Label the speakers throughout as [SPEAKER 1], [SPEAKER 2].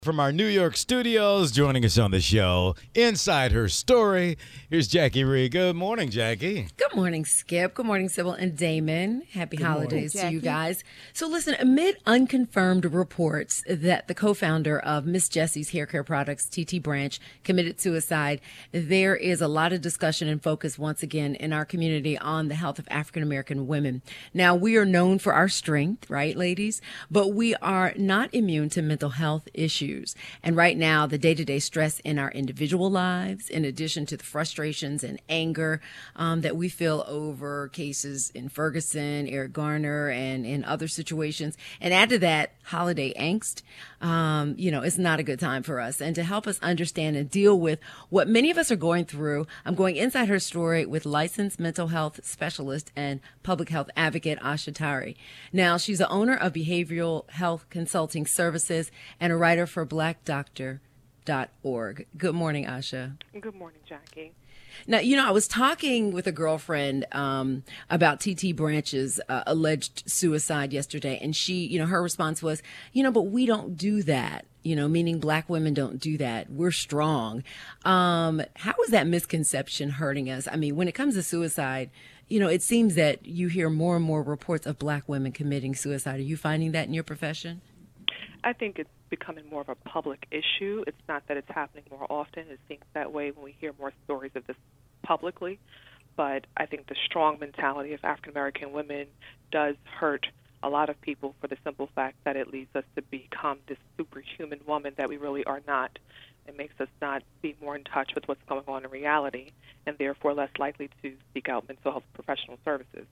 [SPEAKER 1] From our New York studios, joining us on the show, Inside Her Story, here's Jackie Reed. Good morning, Jackie.
[SPEAKER 2] Good morning, Skip. Good morning, Sybil and Damon. Happy holidays to you guys. So listen, amid unconfirmed reports that the co-founder of Miss Jessie's Hair Care Products, TT Branch, committed suicide, there is a lot of discussion and focus once again in our community on the health of African-American women. Now, we are known for our strength, right, ladies? But we are not immune to mental health issues. And right now, the day-to-day stress in our individual lives, in addition to the frustrations and anger that we feel over cases in Ferguson, Eric Garner, and in other situations, and add to that holiday angst, it's not a good time for us. And to help us understand and deal with what many of us are going through, I'm going inside her story with licensed mental health specialist and public health advocate Asha Tari. Now, she's the owner of Behavioral Health Consulting Services and a writer for BlackDoctor.org. Good morning, Asha.
[SPEAKER 3] Good morning, Jackie.
[SPEAKER 2] Now, I was talking with a girlfriend about TT Branch's alleged suicide yesterday, and she, her response was, but we don't do that, meaning black women don't do that. We're strong. How is that misconception hurting us? I mean, when it comes to suicide, it seems that you hear more and more reports of black women committing suicide. Are you finding that in your profession?
[SPEAKER 3] I think it's becoming more of a public issue. It's not that it's happening more often. It seems that way when we hear more stories of this publicly. But I think the strong mentality of African-American women does hurt a lot of people for the simple fact that it leads us to become this superhuman woman that we really are not. It makes us not be more in touch with what's going on in reality and therefore less likely to seek out mental health professional services.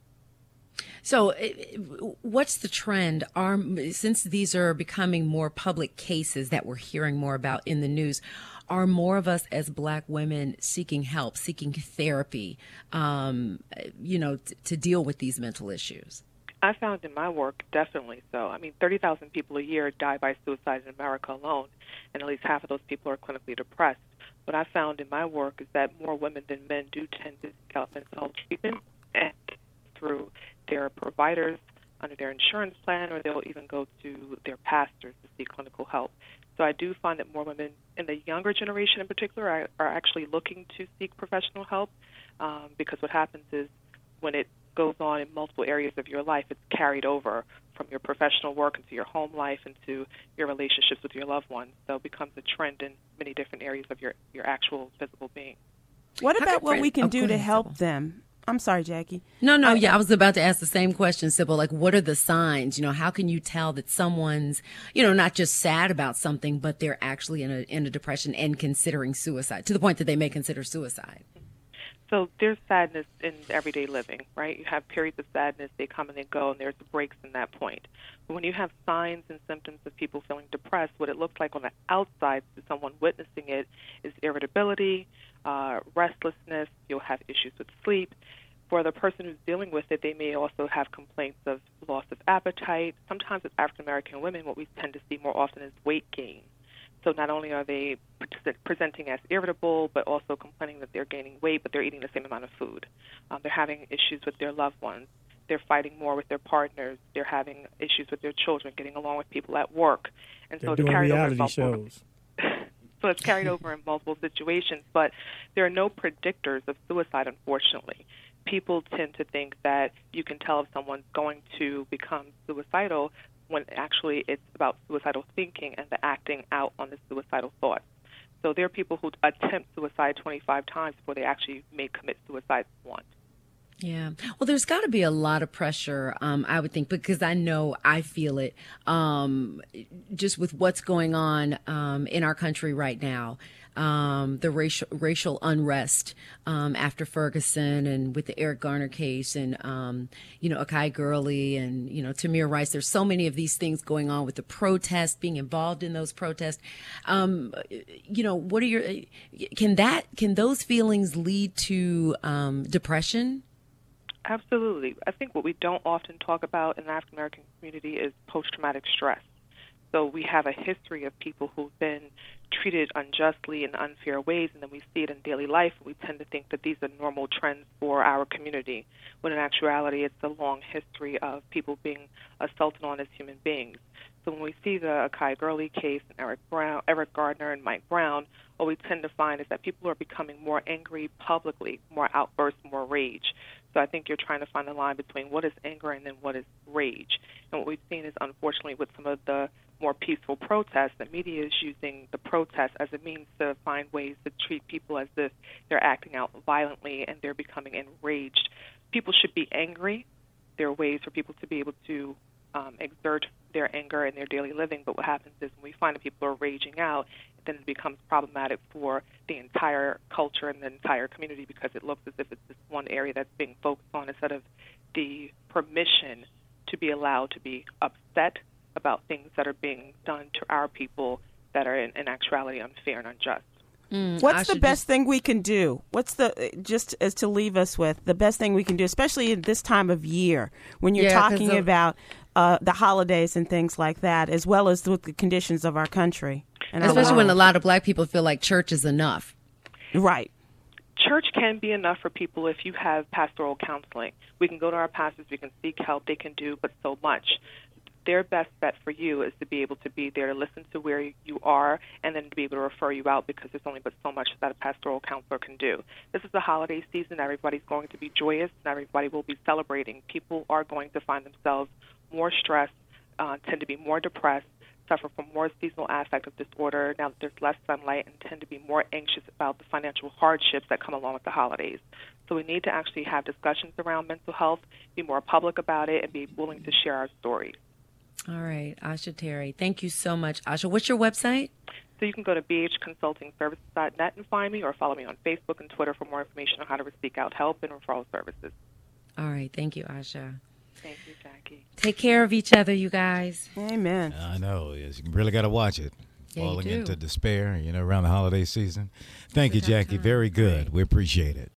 [SPEAKER 2] So what's the trend? Since these are becoming more public cases that we're hearing more about in the news, are more of us as black women seeking help, seeking therapy, to deal with these mental issues?
[SPEAKER 3] I found in my work, definitely so. I mean, 30,000 people a year die by suicide in America alone, and at least half of those people are clinically depressed. What I found in my work is that more women than men do tend to seek out mental health treatment and through their providers under their insurance plan, or they'll even go to their pastors to seek clinical help. So I do find that more women in the younger generation in particular are actually looking to seek professional help because what happens is when it goes on in multiple areas of your life, it's carried over from your professional work into your home life, into your relationships with your loved ones. So it becomes a trend in many different areas of your actual physical being.
[SPEAKER 4] What about what we can do to help them? I'm sorry, Jackie.
[SPEAKER 2] No, I was about to ask the same question, Sybil. Like, what are the signs? How can you tell that someone's, not just sad about something, but they're actually in a depression and considering suicide, to the point that they may consider suicide?
[SPEAKER 3] So there's sadness in everyday living, right? You have periods of sadness, they come and they go, and there's breaks in that point. But when you have signs and symptoms of people feeling depressed, what it looks like on the outside to someone witnessing it is irritability, restlessness, you'll have issues with sleep. For the person who's dealing with it, they may also have complaints of loss of appetite. Sometimes with African-American women, what we tend to see more often is weight gain. So not only are they presenting as irritable, but also complaining that they're gaining weight, but they're eating the same amount of food. They're having issues with their loved ones. They're fighting more with their partners. They're having issues with their children, getting along with people at work. And
[SPEAKER 5] they're doing reality shows.
[SPEAKER 3] So it's carried over in multiple situations. But there are no predictors of suicide, unfortunately. People tend to think that you can tell if someone's going to become suicidal when actually it's about suicidal thinking and the acting out on the suicidal thoughts. So there are people who attempt suicide 25 times before they actually may commit suicide once.
[SPEAKER 2] Yeah. Well, there's got to be a lot of pressure, I would think, because I know I feel it just with what's going on in our country right now. The racial unrest after Ferguson and with the Eric Garner case and, Akai Gurley and, Tamir Rice. There's so many of these things going on with the protests, being involved in those protests. What are can those feelings lead to depression?
[SPEAKER 3] Absolutely. I think what we don't often talk about in the African American community is post-traumatic stress. So we have a history of people who've been treated unjustly in unfair ways, and then we see it in daily life. We tend to think that these are normal trends for our community, when in actuality it's a long history of people being assaulted on as human beings. So when we see the Akai Gurley case and Eric Gardner and Mike Brown, what we tend to find is that people are becoming more angry publicly, more outbursts, more rage. So I think you're trying to find the line between what is anger and then what is rage. And what we've seen is, unfortunately, with some of the more peaceful protests, the media is using the protests as a means to find ways to treat people as if they're acting out violently and they're becoming enraged. People should be angry. There are ways for people to be able to exert their anger in their daily living, but what happens is when we find that people are raging out, then it becomes problematic for the entire culture and the entire community because it looks as if it's this one area that's being focused on instead of the permission to be allowed to be upset about things that are being done to our people that are in actuality unfair and unjust.
[SPEAKER 4] What's the best thing we can do? What's just as to leave us with, the best thing we can do, especially at this time of year when you're talking about the holidays and things like that, as well as with the conditions of our country. And
[SPEAKER 2] especially when a lot of black people feel like church is enough.
[SPEAKER 4] Right.
[SPEAKER 3] Church can be enough for people if you have pastoral counseling. We can go to our pastors, we can seek help, they can do but so much. Their best bet for you is to be able to be there to listen to where you are and then to be able to refer you out because there's only but so much that a pastoral counselor can do. This is the holiday season. Everybody's going to be joyous and everybody will be celebrating. People are going to find themselves more stressed, tend to be more depressed, suffer from more seasonal affective disorder now that there's less sunlight, and tend to be more anxious about the financial hardships that come along with the holidays. So we need to actually have discussions around mental health, be more public about it, and be willing to share our stories.
[SPEAKER 2] All right, Asha Terry. Thank you so much, Asha. What's your website?
[SPEAKER 3] So you can go to bhconsultingservices.net and find me, or follow me on Facebook and Twitter for more information on how to seek out help and referral services.
[SPEAKER 2] All right, thank you, Asha.
[SPEAKER 3] Thank you, Jackie.
[SPEAKER 2] Take care of each other, you guys.
[SPEAKER 4] Amen.
[SPEAKER 1] I know. Yes, you really got to watch it.
[SPEAKER 2] Yeah,
[SPEAKER 1] Falling
[SPEAKER 2] you do.
[SPEAKER 1] into despair, around the holiday season. Thank you, Jackie. Very good. We appreciate it.